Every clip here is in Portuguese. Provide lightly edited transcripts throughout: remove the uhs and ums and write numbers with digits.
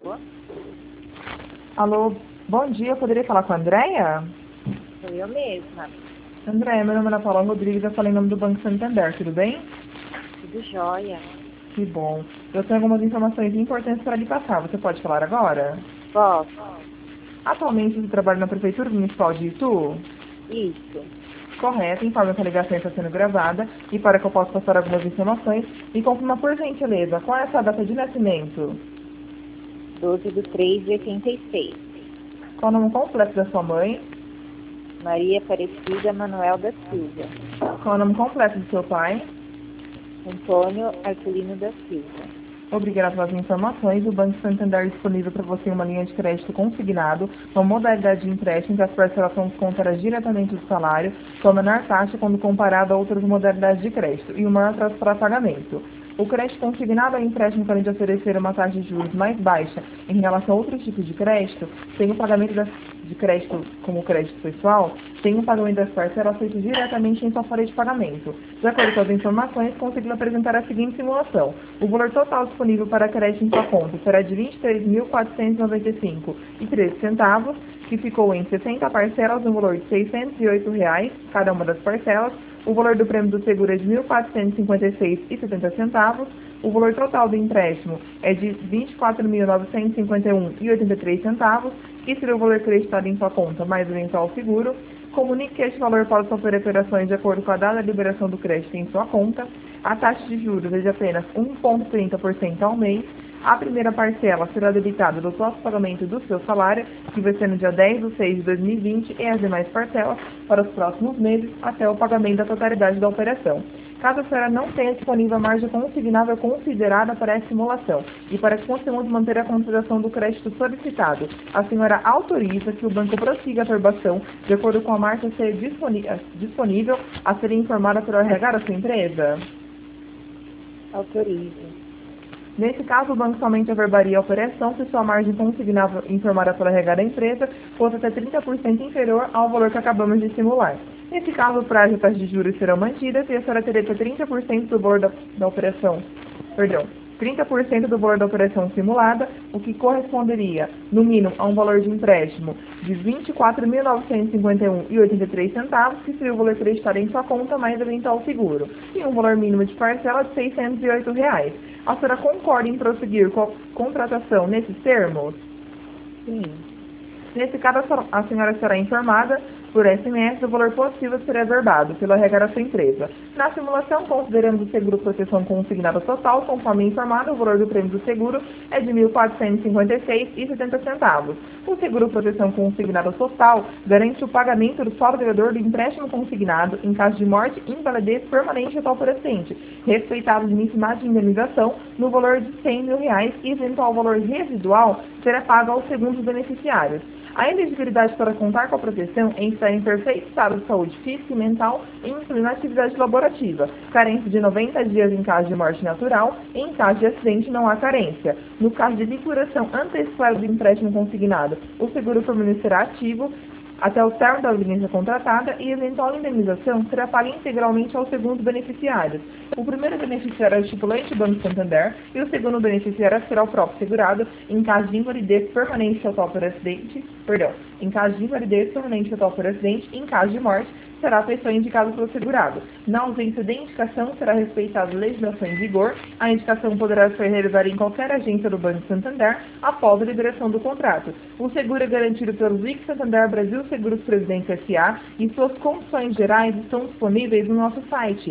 Alô, bom dia, eu poderia falar com a Andréia? Sou eu mesma. Andréia, meu nome é Ana Paula Rodrigues, eu falei em nome do Banco Santander, tudo bem? Tudo jóia. Que bom. Eu tenho algumas informações importantes para lhe passar, você pode falar agora? Posso? Atualmente você trabalha na Prefeitura Municipal de Itu? Isso. Correto, informa que a ligação está sendo gravada e para que eu possa passar algumas informações, me confirma por gentileza, qual é a sua data de nascimento? 12/3/86. Qual o nome completo da sua mãe? Maria Aparecida Manuel da Silva. Qual o nome completo do seu pai? Antônio Arculino da Silva. Obrigada pelas informações. O Banco Santander disponível para você uma linha de crédito consignado, uma modalidade de empréstimo que as parcelas são descontadas diretamente do salário, com a menor taxa quando comparado a outras modalidades de crédito e o maior prazo para pagamento. O crédito consignado é um empréstimo que, além de oferecer uma taxa de juros mais baixa em relação a outros tipos de crédito, tem o pagamento de crédito como crédito pessoal, tem o pagamento das parcelas feito diretamente em sua folha de pagamento. De acordo com as informações, conseguiu apresentar a seguinte simulação. O valor total disponível para crédito em sua conta será de R$ 23.495,13, que ficou em 60 parcelas no valor de R$ 608, cada uma das parcelas. O valor do prêmio do seguro é de R$ 1.456,70. O valor total do empréstimo é de R$ 24.951,83, que seria o valor acreditado em sua conta, mais o eventual seguro. Comunique que este valor pode sofrer operações de acordo com a data de liberação do crédito em sua conta. A taxa de juros é de apenas 1,30% ao mês. A primeira parcela será debitada do próximo pagamento do seu salário, que vai ser no dia 10/6/2020, e as demais parcelas para os próximos meses, até o pagamento da totalidade da operação. Caso a senhora não tenha disponível a margem consignável considerada para essa simulação e para que consigamos manter a consideração do crédito solicitado, a senhora autoriza que o banco prossiga a aprovação de acordo com a margem a ser disponível a ser informada pelo RH da sua empresa? Autorizo. Nesse caso, o banco somente averbaria a operação se sua margem consignável informada pela RH da empresa fosse até 30% inferior ao valor que acabamos de simular. Nesse caso, o prazo e a taxa de juros serão mantidas e a senhora teria até 30% do valor da operação. 30% do valor da operação simulada, o que corresponderia, no mínimo, a um valor de empréstimo de R$ 24.951,83, que seria o valor acreditado em sua conta mais eventual seguro, e um valor mínimo de parcela de R$ 608. A senhora concorda em prosseguir com a contratação nesses termos? Sim. Nesse caso, a senhora será informada por SMS do valor possível a ser averbado pela RH da sua empresa. Na simulação, considerando o seguro proteção consignado total, conforme informado, o valor do prêmio do seguro é de R$ 1.456,70. O seguro proteção consignado total garante o pagamento do saldo devedor do empréstimo consignado em caso de morte, invalidez permanente total por acidente, respeitado o limite máximo de indenização no valor de R$ 100 mil e eventual valor residual será pago aos segundos beneficiários. A elegibilidade para contar com a proteção é estar em perfeito estado de saúde física e mental e incluir na atividade laborativa. Carência de 90 dias em caso de morte natural e em caso de acidente não há carência. No caso de liquidação antecipada do empréstimo consignado, o seguro permanecerá ativo até o término da audiência contratada e eventual indenização será paga integralmente aos segundos beneficiários. O primeiro beneficiário é o estipulante do Banco Santander e o segundo beneficiário será o próprio segurado em caso de invalidez permanente total por acidente, em caso de invalidez permanente total por acidente, em caso de morte, será a pessoa indicada pelo segurado. Na ausência de indicação, será respeitada a legislação em vigor. A indicação poderá ser realizada em qualquer agência do Banco Santander após a liberação do contrato. O seguro é garantido pelo VIC Santander Brasil Seguros Previdência S.A. e suas condições gerais estão disponíveis no nosso site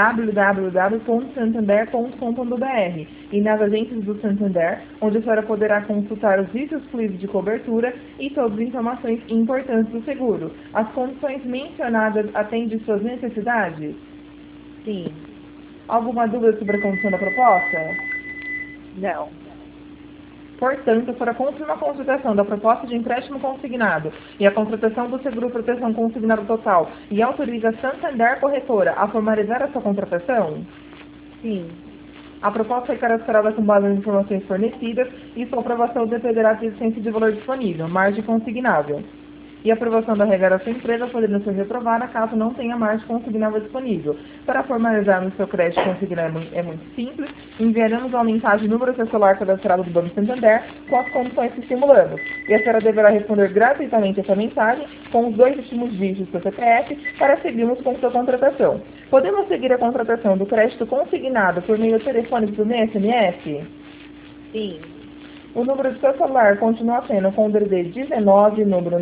www.santander.com.br e nas agências do Santander, onde a senhora poderá consultar os vídeos fluidos de cobertura e todas as informações importantes do seguro. As condições mencionadas atendem suas necessidades? Sim. Alguma dúvida sobre a condição da proposta? Não. Portanto, para confirmar a consultação da proposta de empréstimo consignado e a contratação do seguro proteção consignado total e autoriza a Santander Corretora a formalizar a sua contratação? Sim. A proposta é cadastrada com base nas informações fornecidas e sua aprovação dependerá da existência de valor disponível, margem consignável. e a aprovação da regra da sua empresa podendo ser reprovada caso não tenha margem consignável disponível. Para formalizarmos seu crédito consignado é muito simples, enviaremos uma mensagem no número do seu celular cadastrado do Banco Santander com as condições que estimulamos. E a senhora deverá responder gratuitamente essa mensagem com os 2 últimos dígitos do seu CPF para seguirmos com sua contratação. Podemos seguir a contratação do crédito consignado por meio telefônico e SMS? Sim. O número do seu celular continua sendo com o DDD 19, número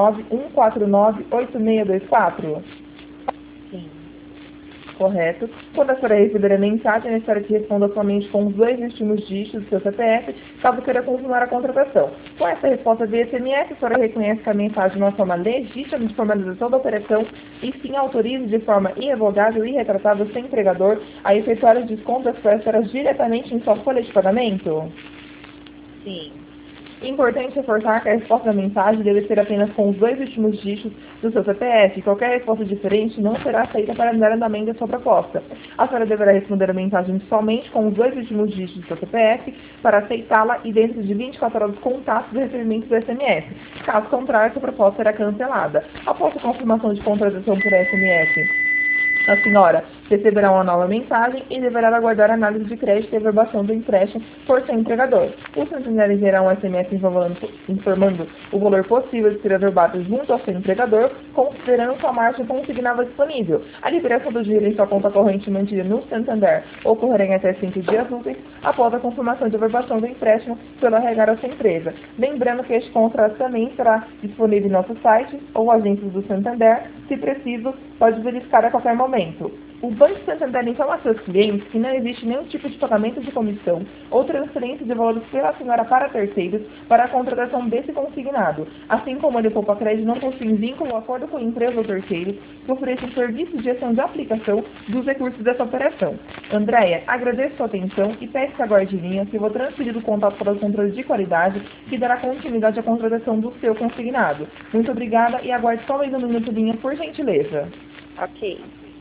991498624? Sim. Correto. Quando a senhora receber a mensagem, é necessário que responda somente com os 2 últimos dígitos do seu CPF, caso queira confirmar a contratação. Com essa resposta via SMS, a senhora reconhece que a mensagem é uma forma legítima de formalização da operação e sim autoriza de forma irrevogável e irretratável seu empregador a efetuar os descontos das parcelas diretamente em sua folha de pagamento? Sim. Importante reforçar que a resposta da mensagem deve ser apenas com os 2 últimos dígitos do seu CPF. Qualquer resposta diferente não será aceita para dar andamento à sua proposta. A senhora deverá responder a mensagem somente com os 2 últimos dígitos do seu CPF para aceitá-la e dentro de 24 horas contatos do recebimento do SMS. Caso contrário, sua proposta será cancelada. Após a confirmação de contratação por SMS, a senhora receberá uma nova mensagem e deverá aguardar a análise de crédito e averbação do empréstimo por seu empregador. O Santander enviará um SMS informando o valor possível de ser averbado junto ao seu empregador, considerando sua margem consignável disponível. A liberação do dinheiro em sua conta corrente mantida no Santander ocorrerá em até 5 dias úteis após a confirmação de averbação do empréstimo pela regar a sua empresa. Lembrando que este contrato também estará disponível em nosso site ou agências do Santander. Se preciso, pode verificar a qualquer momento. O Banco Santander informa a seus clientes que não existe nenhum tipo de pagamento de comissão ou transferência de valores pela senhora para terceiros para a contratação desse consignado, assim como ele poupa crédito não possui vínculo ou acordo com empresa ou terceiros que ofereçam serviços de gestão de aplicação dos recursos dessa operação. Andréia, agradeço sua atenção e peço que aguarde em linha que vou transferir o contato para o controle de qualidade que dará continuidade à contratação do seu consignado. Muito obrigada e aguarde só mais um minuto linha, por gentileza. Ok.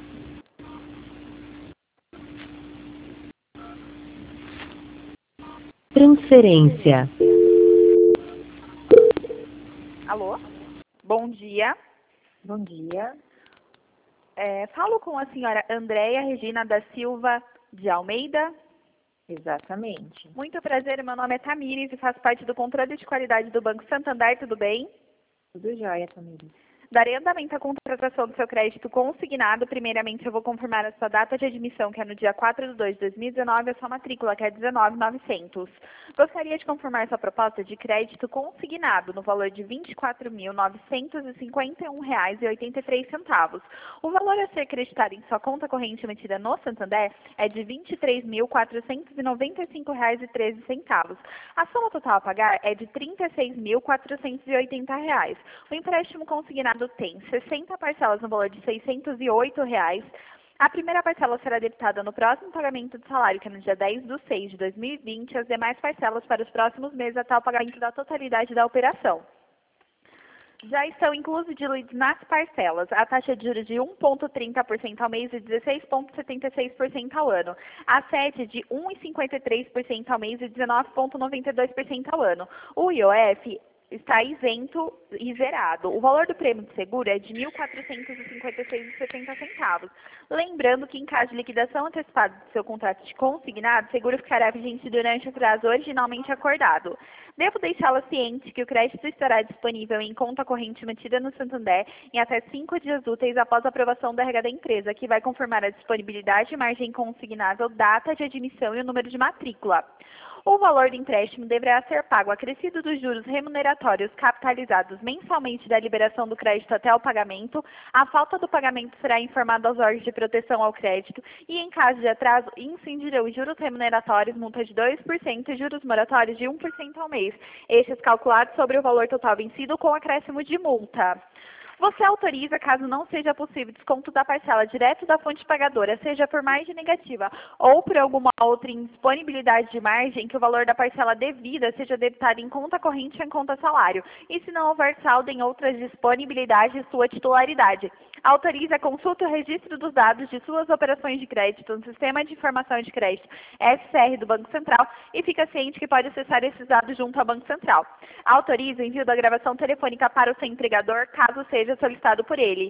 Transferência. Alô? Bom dia. Bom dia. Falo com a senhora Andréia Regina da Silva de Almeida. Exatamente. Muito prazer, meu nome é Tamires e faço parte do controle de qualidade do Banco Santander, tudo bem? Tudo jóia, Tamires. Darei andamento à contratação do seu crédito consignado. Primeiramente, eu vou confirmar a sua data de admissão, que é no dia 4/2/2019, e a sua matrícula, que é 19.900. Gostaria de confirmar sua proposta de crédito consignado no valor de R$ 24.951,83. O valor a ser acreditado em sua conta corrente mantida no Santander é de R$ 23.495,13. A soma total a pagar é de R$ 36.480. O empréstimo consignado tem 60 parcelas no valor de R$ 608. A primeira parcela será debitada no próximo pagamento do salário, que é no dia 10/6/2020, as demais parcelas para os próximos meses até o pagamento da totalidade da operação. Já estão inclusos diluídos nas parcelas a taxa de juros de 1,30% ao mês e 16,76% ao ano, a sede de 1,53% ao mês e 19,92% ao ano. O IOF está isento e zerado. O valor do prêmio de seguro é de R$ 1.456,70. Lembrando que, em caso de liquidação antecipada do seu contrato de consignado, o seguro ficará vigente durante o prazo originalmente acordado. Devo deixá-la ciente que o crédito estará disponível em conta corrente mantida no Santander em até 5 dias úteis após a aprovação da regra da empresa, que vai confirmar a disponibilidade de margem consignável, data de admissão e o número de matrícula. O valor do empréstimo deverá ser pago acrescido dos juros remuneratórios capitalizados mensalmente da liberação do crédito até o pagamento. A falta do pagamento será informada aos órgãos de proteção ao crédito e, em caso de atraso, incidirão os juros remuneratórios, multa de 2% e juros moratórios de 1% ao mês, estes calculados sobre o valor total vencido com acréscimo de multa. Você autoriza, caso não seja possível, desconto da parcela direto da fonte pagadora, seja por margem negativa ou por alguma outra indisponibilidade de margem, que o valor da parcela devida seja debitado em conta corrente ou em conta salário, e se não houver saldo em outras disponibilidades, sua titularidade. Autorize a consulta e o registro dos dados de suas operações de crédito no Sistema de Informação de Crédito SCR do Banco Central e fica ciente que pode acessar esses dados junto ao Banco Central. Autorize o envio da gravação telefônica para o seu empregador, caso seja solicitado por ele.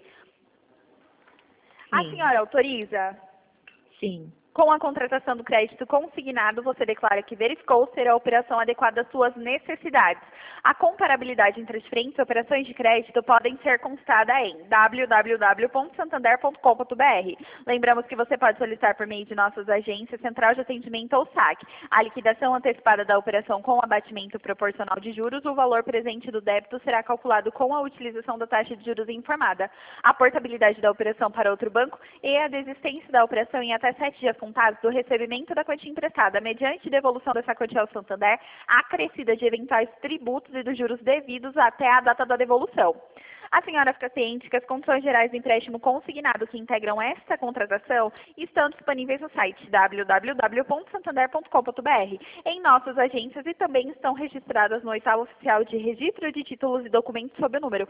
A senhora autoriza? Sim. Com a contratação do crédito consignado, você declara que verificou ser a operação adequada às suas necessidades. A comparabilidade entre as diferentes operações de crédito podem ser consultada em www.santander.com.br. Lembramos que você pode solicitar por meio de nossas agências, Central de Atendimento ou SAC. A liquidação antecipada da operação com abatimento proporcional de juros, o valor presente do débito será calculado com a utilização da taxa de juros informada. A portabilidade da operação para outro banco e a desistência da operação em até 7 dias contados do recebimento da quantia emprestada, mediante devolução dessa quantia ao Santander, acrescida de eventuais tributos e dos juros devidos até a data da devolução. A senhora fica ciente que as condições gerais do empréstimo consignado que integram esta contratação estão disponíveis no site www.santander.com.br, em nossas agências e também estão registradas no oitavo oficial de registro de títulos e documentos sob o número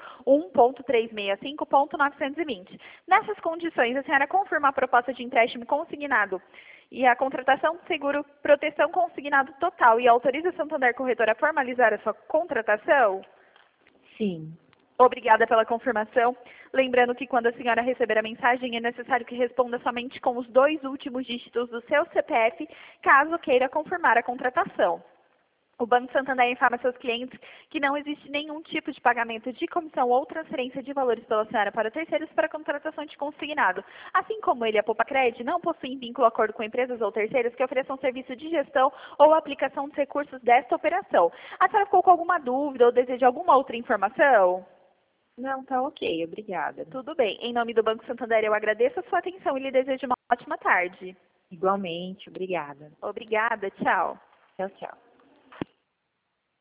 1.365.920. Nessas condições, a senhora confirma a proposta de empréstimo consignado e a contratação de seguro proteção consignado total e autoriza a Santander Corretora a formalizar a sua contratação? Sim. Obrigada pela confirmação. Lembrando que quando a senhora receber a mensagem, é necessário que responda somente com os 2 últimos dígitos do seu CPF, caso queira confirmar a contratação. O Banco Santander informa a seus clientes que não existe nenhum tipo de pagamento de comissão ou transferência de valores pela senhora para terceiros para contratação de consignado. Assim como ele e a Poupa-Cred não possuem vínculo ou acordo com empresas ou terceiros que ofereçam serviço de gestão ou aplicação dos recursos desta operação. A senhora ficou com alguma dúvida ou deseja alguma outra informação? Não, tá ok. Obrigada. Tudo bem. Em nome do Banco Santander, eu agradeço a sua atenção e lhe desejo uma ótima tarde. Igualmente. Obrigada. Obrigada. Tchau. Tchau, tchau.